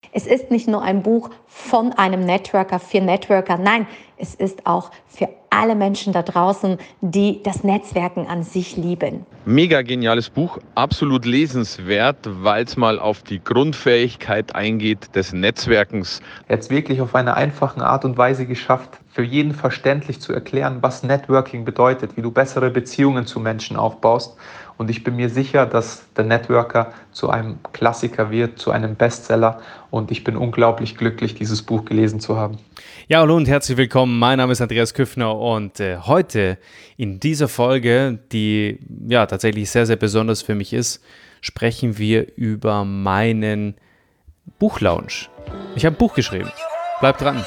Es ist nicht nur ein Buch von einem Networker für Networker, nein, es ist auch für alle Menschen da draußen, die das Netzwerken an sich lieben. Mega geniales Buch, absolut lesenswert, weil es mal auf die Grundfähigkeit eingeht des Netzwerkens. Er hat es wirklich auf eine einfache Art und Weise geschafft, für jeden verständlich zu erklären, was Networking bedeutet, wie du bessere Beziehungen zu Menschen aufbaust. Und ich bin mir sicher, dass der Networker zu einem Klassiker wird, zu einem Bestseller. Und ich bin unglaublich glücklich, dieses Buch gelesen zu haben. Ja, hallo und herzlich willkommen. Mein Name ist Andreas Küffner und heute in dieser Folge, die ja tatsächlich sehr, sehr besonders für mich ist, sprechen wir über meinen Buchlaunch. Ich habe ein Buch geschrieben. Bleibt dran.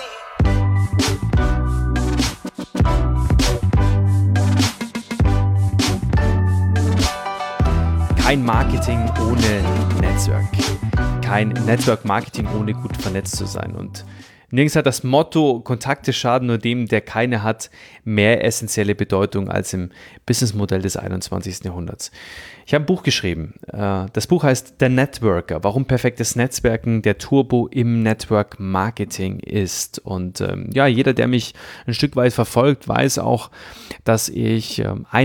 Kein Marketing ohne Netzwerk. Kein Network-Marketing ohne gut vernetzt zu sein. Und nirgends hat das Motto, Kontakte schaden nur dem, der keine hat, mehr essentielle Bedeutung als im Businessmodell des 21. Jahrhunderts. Ich habe ein Buch geschrieben. Das Buch heißt The Networker, warum perfektes Netzwerken der Turbo im Network Marketing ist. Und jeder, der mich ein Stück weit verfolgt, weiß auch, dass ich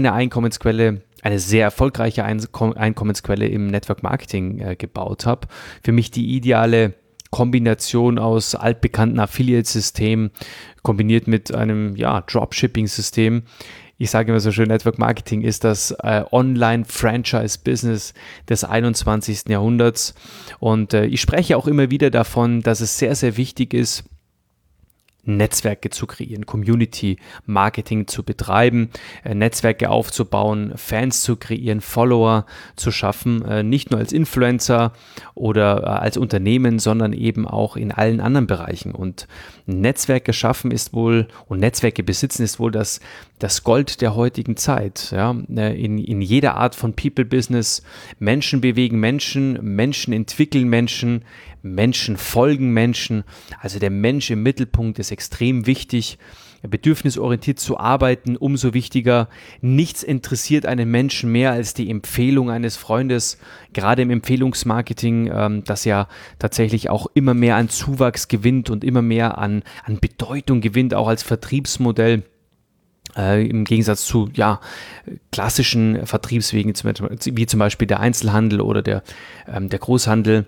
eine sehr erfolgreiche Einkommensquelle im Network Marketing gebaut habe. Für mich die ideale Kombination aus altbekannten Affiliate-Systemen kombiniert mit einem Dropshipping-System. Ich sage immer so schön, Network Marketing ist das Online-Franchise-Business des 21. Jahrhunderts. Und ich spreche auch immer wieder davon, dass es sehr, sehr wichtig ist, Netzwerke zu kreieren, Community-Marketing zu betreiben, Netzwerke aufzubauen, Fans zu kreieren, Follower zu schaffen, nicht nur als Influencer oder als Unternehmen, sondern eben auch in allen anderen Bereichen. Und Netzwerke schaffen ist wohl und Netzwerke besitzen ist wohl das Gold der heutigen Zeit. Ja? In jeder Art von People-Business. Menschen bewegen Menschen, Menschen entwickeln Menschen, Menschen folgen Menschen. Also der Mensch im Mittelpunkt ist extrem wichtig. Bedürfnisorientiert zu arbeiten, umso wichtiger. Nichts interessiert einen Menschen mehr als die Empfehlung eines Freundes, gerade im Empfehlungsmarketing, das ja tatsächlich auch immer mehr an Zuwachs gewinnt und immer mehr an Bedeutung gewinnt, auch als Vertriebsmodell. Im Gegensatz zu klassischen Vertriebswegen, wie zum Beispiel der Einzelhandel oder der Großhandel,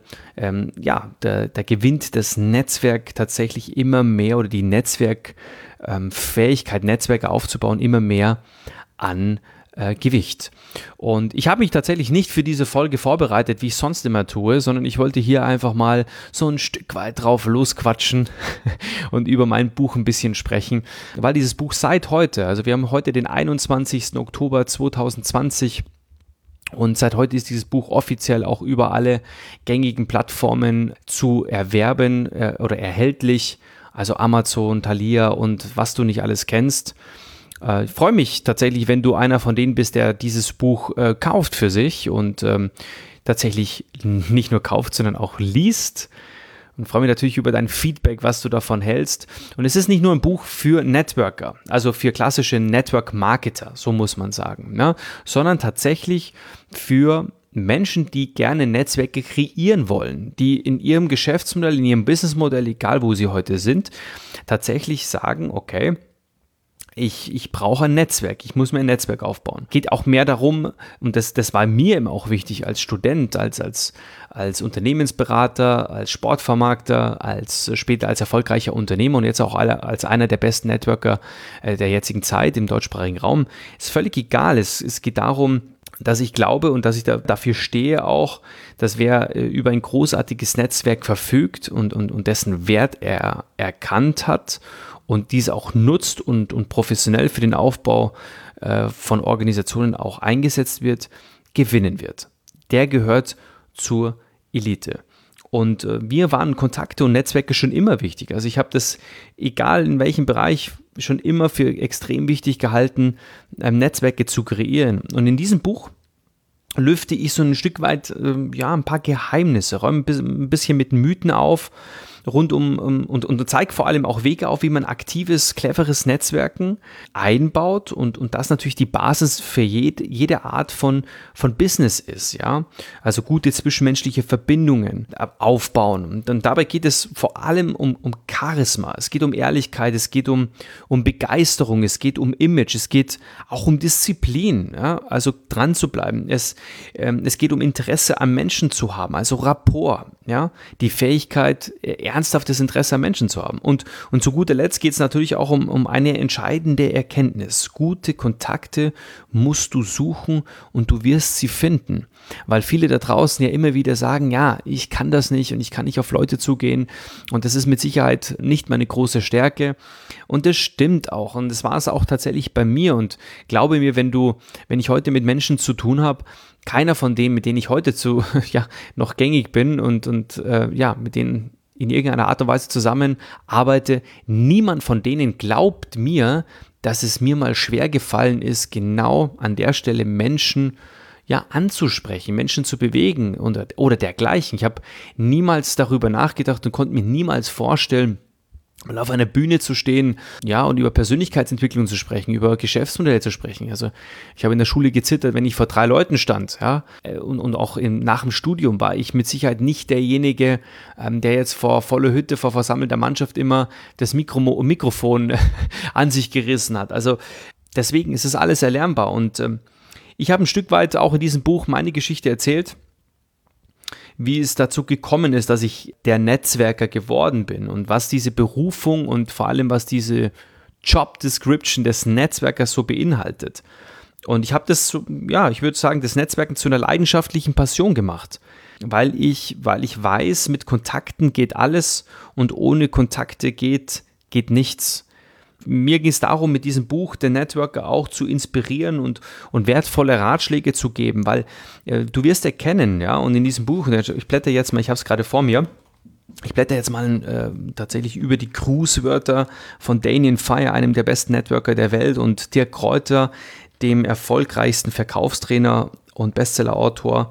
da gewinnt das Netzwerk tatsächlich immer mehr oder die Netzwerkfähigkeit, Netzwerke aufzubauen, immer mehr an Gewicht. Und ich habe mich tatsächlich nicht für diese Folge vorbereitet, wie ich sonst immer tue, sondern ich wollte hier einfach mal so ein Stück weit drauf losquatschen und über mein Buch ein bisschen sprechen, weil dieses Buch seit heute, also wir haben heute den 21. Oktober 2020 und seit heute ist dieses Buch offiziell auch über alle gängigen Plattformen zu erwerben oder erhältlich, also Amazon, Thalia und was du nicht alles kennst. Ich freue mich tatsächlich, wenn du einer von denen bist, der dieses Buch kauft für sich und tatsächlich nicht nur kauft, sondern auch liest. Und freue mich natürlich über dein Feedback, was du davon hältst. Und es ist nicht nur ein Buch für Networker, also für klassische Network-Marketer, so muss man sagen, ne? Sondern tatsächlich für Menschen, die gerne Netzwerke kreieren wollen, die in ihrem Geschäftsmodell, in ihrem Businessmodell, egal wo sie heute sind, tatsächlich sagen, okay, ich brauche ein Netzwerk, ich muss mir ein Netzwerk aufbauen. Geht auch mehr darum, und das war mir immer auch wichtig als Student, als Unternehmensberater, als Sportvermarkter, später als erfolgreicher Unternehmer und jetzt auch als einer der besten Networker der jetzigen Zeit im deutschsprachigen Raum. Ist völlig egal, es geht darum, dass ich glaube und dass ich dafür stehe auch, dass wer über ein großartiges Netzwerk verfügt und dessen Wert er erkannt hat und dies auch nutzt und professionell für den Aufbau von Organisationen auch eingesetzt wird, gewinnen wird. Der gehört zur Elite. Und mir waren Kontakte und Netzwerke schon immer wichtig. Also ich habe das, egal in welchem Bereich, schon immer für extrem wichtig gehalten, Netzwerke zu kreieren. Und in diesem Buch lüfte ich so ein Stück weit ein paar Geheimnisse, räume ein bisschen mit Mythen auf rund und zeigt vor allem auch Wege auf, wie man aktives, cleveres Netzwerken einbaut und das natürlich die Basis für jede Art von Business ist, ja. Also gute zwischenmenschliche Verbindungen aufbauen. Und dabei geht es vor allem um Charisma, es geht um Ehrlichkeit, es geht um Begeisterung, es geht um Image, es geht auch um Disziplin, ja? Also dran zu bleiben. Es geht um Interesse am Menschen zu haben, also Rapport, ja, die Fähigkeit, ernsthaftes Interesse am Menschen zu haben. Und zu guter Letzt geht es natürlich auch um eine entscheidende Erkenntnis. Gute Kontakte musst du suchen und du wirst sie finden. Weil viele da draußen ja immer wieder sagen, ja, ich kann das nicht und ich kann nicht auf Leute zugehen und das ist mit Sicherheit nicht meine große Stärke. Und das stimmt auch und das war es auch tatsächlich bei mir und glaube mir, wenn ich heute mit Menschen zu tun habe, keiner von denen, mit denen ich heute noch gängig bin und mit denen in irgendeiner Art und Weise zusammenarbeite, niemand von denen glaubt mir, dass es mir mal schwer gefallen ist, genau an der Stelle Menschen anzusprechen, Menschen zu bewegen oder dergleichen. Ich habe niemals darüber nachgedacht und konnte mir niemals vorstellen, mal auf einer Bühne zu stehen, und über Persönlichkeitsentwicklung zu sprechen, über Geschäftsmodelle zu sprechen. Also ich habe in der Schule gezittert, wenn ich vor 3 Leuten stand, und auch nach dem Studium war ich mit Sicherheit nicht derjenige, der jetzt vor voller Hütte, vor versammelter Mannschaft immer das Mikrofon an sich gerissen hat. Also deswegen ist es alles erlernbar und ich habe ein Stück weit auch in diesem Buch meine Geschichte erzählt, wie es dazu gekommen ist, dass ich der Netzwerker geworden bin und was diese Berufung und vor allem was diese Job Description des Netzwerkers so beinhaltet. Und ich habe das, ich würde sagen, das Netzwerken zu einer leidenschaftlichen Passion gemacht, weil ich weiß, mit Kontakten geht alles und ohne Kontakte geht nichts. Mir ging es darum, mit diesem Buch den Networker auch zu inspirieren und wertvolle Ratschläge zu geben, weil du wirst erkennen, und in diesem Buch, ich blätter jetzt mal, ich habe es gerade vor mir, ich blätter jetzt mal tatsächlich über die Grußwörter von Damien Fire, einem der besten Networker der Welt, und Dirk Kräuter, dem erfolgreichsten Verkaufstrainer und Bestsellerautor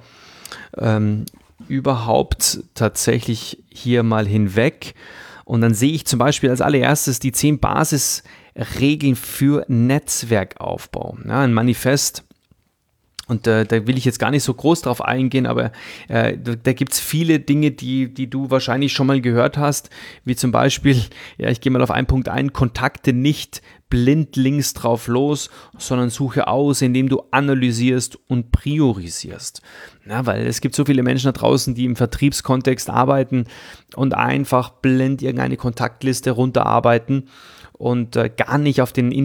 überhaupt, tatsächlich hier mal hinweg. Und dann sehe ich zum Beispiel als allererstes die 10 Basisregeln für Netzwerkaufbau. Ein Manifest. Und da will ich jetzt gar nicht so groß drauf eingehen, aber da gibt es viele Dinge, die du wahrscheinlich schon mal gehört hast, wie zum Beispiel, ich gehe mal auf einen Punkt ein, Kontakte nicht blindlings drauf los, sondern suche aus, indem du analysierst und priorisierst. Weil es gibt so viele Menschen da draußen, die im Vertriebskontext arbeiten und einfach blind irgendeine Kontaktliste runterarbeiten und gar nicht auf das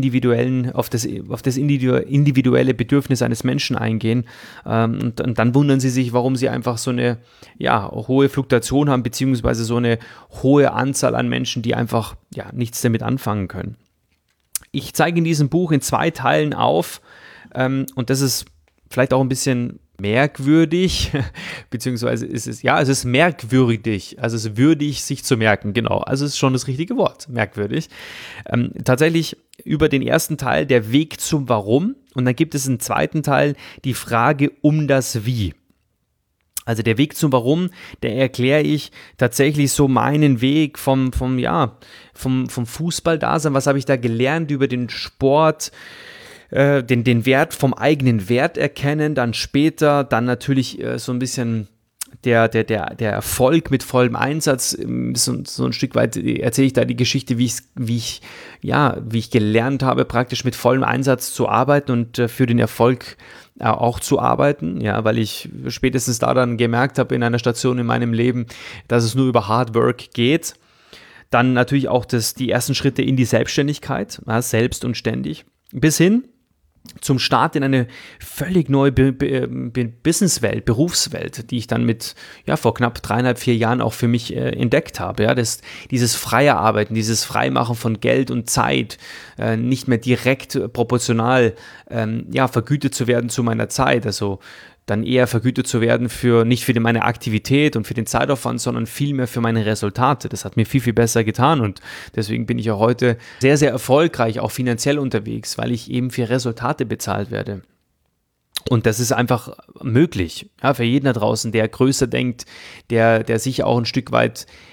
individuelle Bedürfnis eines Menschen eingehen. Und dann wundern sie sich, warum sie einfach so eine hohe Fluktuation haben, beziehungsweise so eine hohe Anzahl an Menschen, die einfach nichts damit anfangen können. Ich zeige in diesem Buch in 2 Teilen auf, und das ist vielleicht auch ein bisschen merkwürdig, beziehungsweise es ist merkwürdig, also es ist würdig, sich zu merken, genau, also es ist schon das richtige Wort, merkwürdig. Tatsächlich über den ersten Teil der Weg zum Warum und dann gibt es im zweiten Teil die Frage um das Wie. Also der Weg zum Warum, der erkläre ich tatsächlich so meinen Weg vom Fußball-Dasein, was habe ich da gelernt über den Sport, den Wert vom eigenen Wert erkennen, dann später, dann natürlich so ein bisschen der Erfolg mit vollem Einsatz, so ein Stück weit erzähle ich da die Geschichte, wie ich gelernt habe, praktisch mit vollem Einsatz zu arbeiten und für den Erfolg auch zu arbeiten, weil ich spätestens da dann gemerkt habe in einer Station in meinem Leben, dass es nur über Hard Work geht. Dann natürlich auch die ersten Schritte in die Selbstständigkeit, selbst und ständig, bis hin zum Start in eine völlig neue Businesswelt, Berufswelt, die ich dann vor knapp 3,5, 4 Jahren auch für mich entdeckt habe. Dieses freie Arbeiten, dieses Freimachen von Geld und Zeit, nicht mehr direkt proportional vergütet zu werden zu meiner Zeit, also dann eher vergütet zu werden nicht für meine Aktivität und für den Zeitaufwand, sondern vielmehr für meine Resultate. Das hat mir viel, viel besser getan und deswegen bin ich auch heute sehr, sehr erfolgreich, auch finanziell unterwegs, weil ich eben für Resultate bezahlt werde. Und das ist einfach möglich, für jeden da draußen, der größer denkt, der sich auch ein Stück weit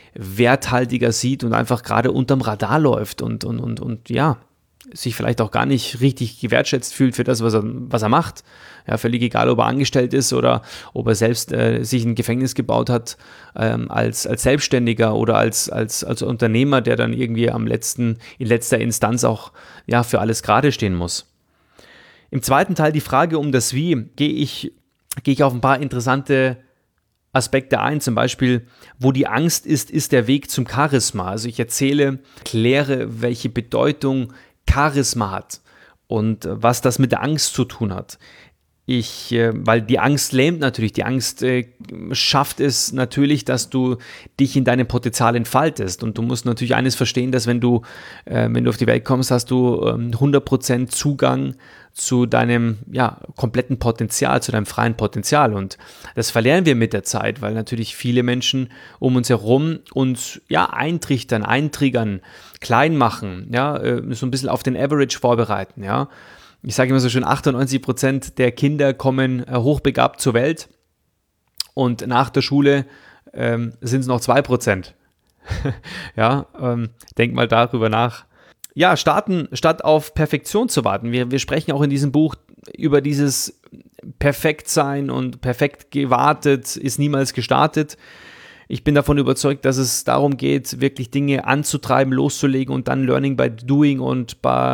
werthaltiger sieht und einfach gerade unterm Radar läuft und ja, sich vielleicht auch gar nicht richtig gewertschätzt fühlt für das, was er macht. Ja, völlig egal, ob er angestellt ist oder ob er selbst sich ein Gefängnis gebaut hat als Selbstständiger oder als Unternehmer, der dann irgendwie in letzter Instanz auch ja, für alles gerade stehen muss. Im zweiten Teil die Frage um das Wie gehe ich auf ein paar interessante Aspekte ein, zum Beispiel, wo die Angst ist der Weg zum Charisma. Also ich erkläre, welche Bedeutung Charisma hat und was das mit der Angst zu tun hat. Weil die Angst lähmt natürlich, die Angst schafft es natürlich, dass du dich in deinem Potenzial entfaltest und du musst natürlich eines verstehen, dass wenn du auf die Welt kommst, hast du 100% Zugang zu deinem kompletten Potenzial, zu deinem freien Potenzial und das verlieren wir mit der Zeit, weil natürlich viele Menschen um uns herum uns eintriggern, klein machen, so ein bisschen auf den Average vorbereiten, ja. Ich sage immer so schön, 98% der Kinder kommen hochbegabt zur Welt und nach der Schule sind es noch 2%. Denk mal darüber nach. Ja, starten, statt auf Perfektion zu warten. Wir sprechen auch in diesem Buch über dieses Perfektsein und perfekt gewartet ist niemals gestartet. Ich bin davon überzeugt, dass es darum geht, wirklich Dinge anzutreiben, loszulegen und dann Learning by Doing und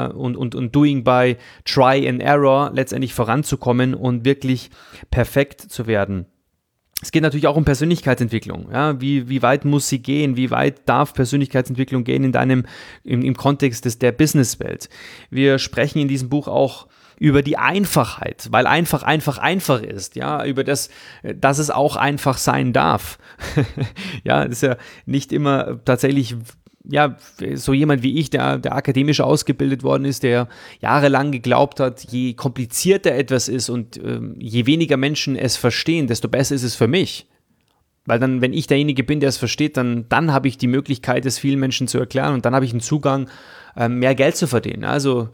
Doing by Try and Error letztendlich voranzukommen und wirklich perfekt zu werden. Es geht natürlich auch um Persönlichkeitsentwicklung. Ja? Wie weit muss sie gehen? Wie weit darf Persönlichkeitsentwicklung gehen im Kontext der Businesswelt? Wir sprechen in diesem Buch auch über die Einfachheit, weil einfach ist, ja, über dass es auch einfach sein darf. Ja, das ist ja nicht immer tatsächlich, ja, so jemand wie ich, der akademisch ausgebildet worden ist, der jahrelang geglaubt hat, je komplizierter etwas ist und je weniger Menschen es verstehen, desto besser ist es für mich. Weil dann, wenn ich derjenige bin, der es versteht, dann habe ich die Möglichkeit, es vielen Menschen zu erklären und dann habe ich einen Zugang, mehr Geld zu verdienen. Also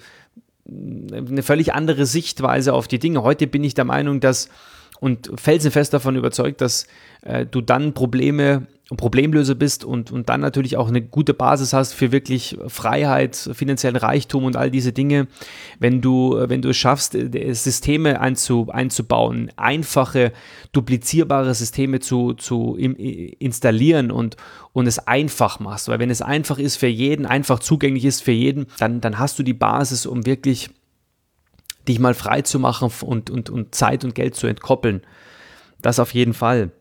eine völlig andere Sichtweise auf die Dinge. Heute bin ich der Meinung, und felsenfest davon überzeugt, dass du dann Problemlöser bist und dann natürlich auch eine gute Basis hast für wirklich Freiheit, finanziellen Reichtum und all diese Dinge, wenn du es schaffst, Systeme einzubauen, einfache, duplizierbare Systeme zu installieren und es einfach machst. Weil wenn es einfach ist für jeden, einfach zugänglich ist für jeden, dann hast du die Basis, um wirklich dich mal frei zu machen und Zeit und Geld zu entkoppeln. Das auf jeden Fall.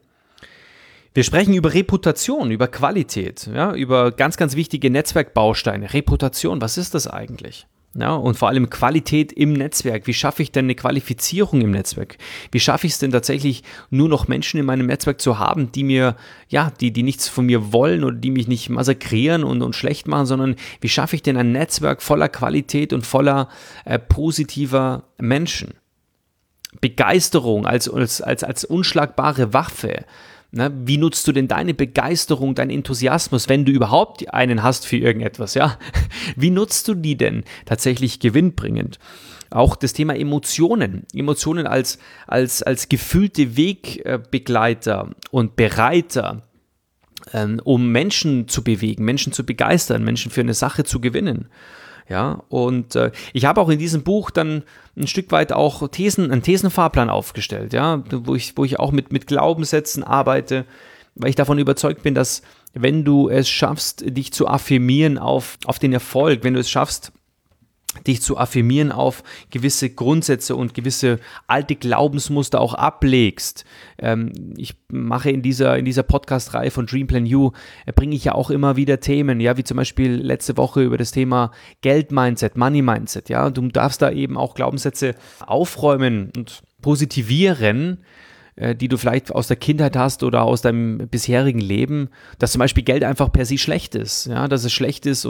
Wir sprechen über Reputation, über Qualität, ja, über ganz, ganz wichtige Netzwerkbausteine. Reputation, was ist das eigentlich? Ja, und vor allem Qualität im Netzwerk. Wie schaffe ich denn eine Qualifizierung im Netzwerk? Wie schaffe ich es denn tatsächlich, nur noch Menschen in meinem Netzwerk zu haben, die mir, die nichts von mir wollen oder die mich nicht massakrieren und schlecht machen, sondern wie schaffe ich denn ein Netzwerk voller Qualität und voller positiver Menschen? Begeisterung als unschlagbare Waffe. Na, wie nutzt du denn deine Begeisterung, deinen Enthusiasmus, wenn du überhaupt einen hast für irgendetwas, ja? Wie nutzt du die denn tatsächlich gewinnbringend? Auch das Thema Emotionen als gefühlte Wegbegleiter und Bereiter, um Menschen zu bewegen, Menschen zu begeistern, Menschen für eine Sache zu gewinnen. Ja, und ich habe auch in diesem Buch dann ein Stück weit auch einen Thesenfahrplan aufgestellt, ja, wo ich auch mit Glaubenssätzen arbeite, weil ich davon überzeugt bin, dass wenn du es schaffst, dich zu affirmieren auf den Erfolg, wenn du es schaffst, dich zu affirmieren auf gewisse Grundsätze und gewisse alte Glaubensmuster auch ablegst. Ich mache in dieser Podcast-Reihe von Dream Plan You, bringe ich ja auch immer wieder Themen, ja, wie zum Beispiel letzte Woche über das Thema Geld-Mindset, Money-Mindset, ja, du darfst da eben auch Glaubenssätze aufräumen und positivieren, die du vielleicht aus der Kindheit hast oder aus deinem bisherigen Leben, dass zum Beispiel Geld einfach per se schlecht ist, ja, dass es schlecht ist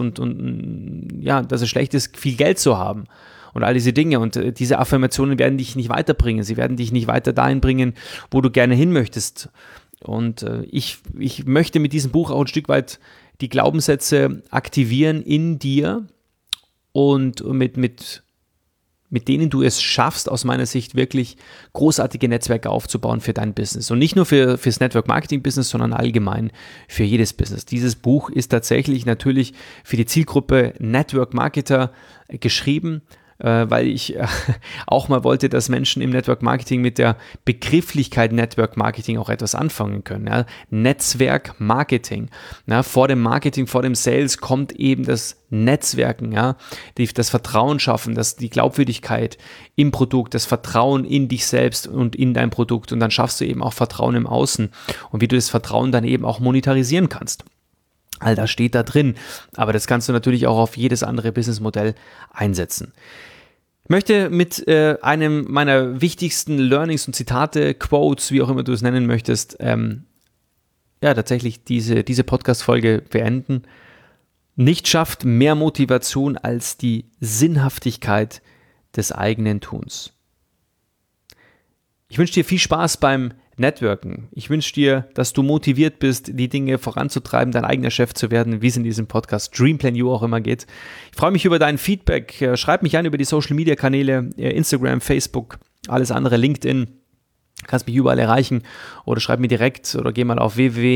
dass es schlecht ist, viel Geld zu haben und all diese Dinge und diese Affirmationen werden dich nicht weiterbringen, sie werden dich nicht weiter dahin bringen, wo du gerne hin möchtest und ich möchte mit diesem Buch auch ein Stück weit die Glaubenssätze aktivieren in dir und mit mit denen du es schaffst, aus meiner Sicht wirklich großartige Netzwerke aufzubauen für dein Business. Und nicht nur fürs Network-Marketing-Business, sondern allgemein für jedes Business. Dieses Buch ist tatsächlich natürlich für die Zielgruppe Network-Marketer geschrieben, weil ich auch mal wollte, dass Menschen im Network Marketing mit der Begrifflichkeit Network Marketing auch etwas anfangen können. Ja. Netzwerk Marketing. Ja, vor dem Marketing, vor dem Sales kommt eben das Netzwerken, ja, das Vertrauen schaffen, die Glaubwürdigkeit im Produkt, das Vertrauen in dich selbst und in dein Produkt, und dann schaffst du eben auch Vertrauen im Außen und wie du das Vertrauen dann eben auch monetarisieren kannst. All das steht da drin, aber das kannst du natürlich auch auf jedes andere Businessmodell einsetzen. Ich möchte mit einem meiner wichtigsten Learnings und Zitate, Quotes, wie auch immer du es nennen möchtest, tatsächlich diese Podcast-Folge beenden. Nichts schafft mehr Motivation als die Sinnhaftigkeit des eigenen Tuns. Ich wünsche dir viel Spaß beim Networken. Ich wünsche dir, dass du motiviert bist, die Dinge voranzutreiben, dein eigener Chef zu werden, wie es in diesem Podcast Dream Plan You auch immer geht. Ich freue mich über dein Feedback. Schreib mich an über die Social Media Kanäle, Instagram, Facebook, alles andere, LinkedIn. Du kannst mich überall erreichen oder schreib mir direkt oder geh mal auf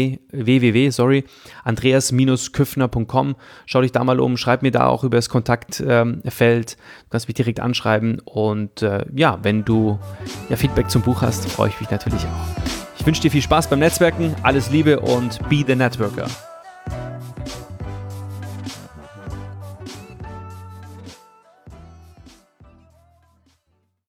andreas-küffner.com. Schau dich da mal um, schreib mir da auch über das Kontaktfeld. Du kannst mich direkt anschreiben und wenn du Feedback zum Buch hast, freue ich mich natürlich auch. Ich wünsche dir viel Spaß beim Netzwerken, alles Liebe und be the Networker.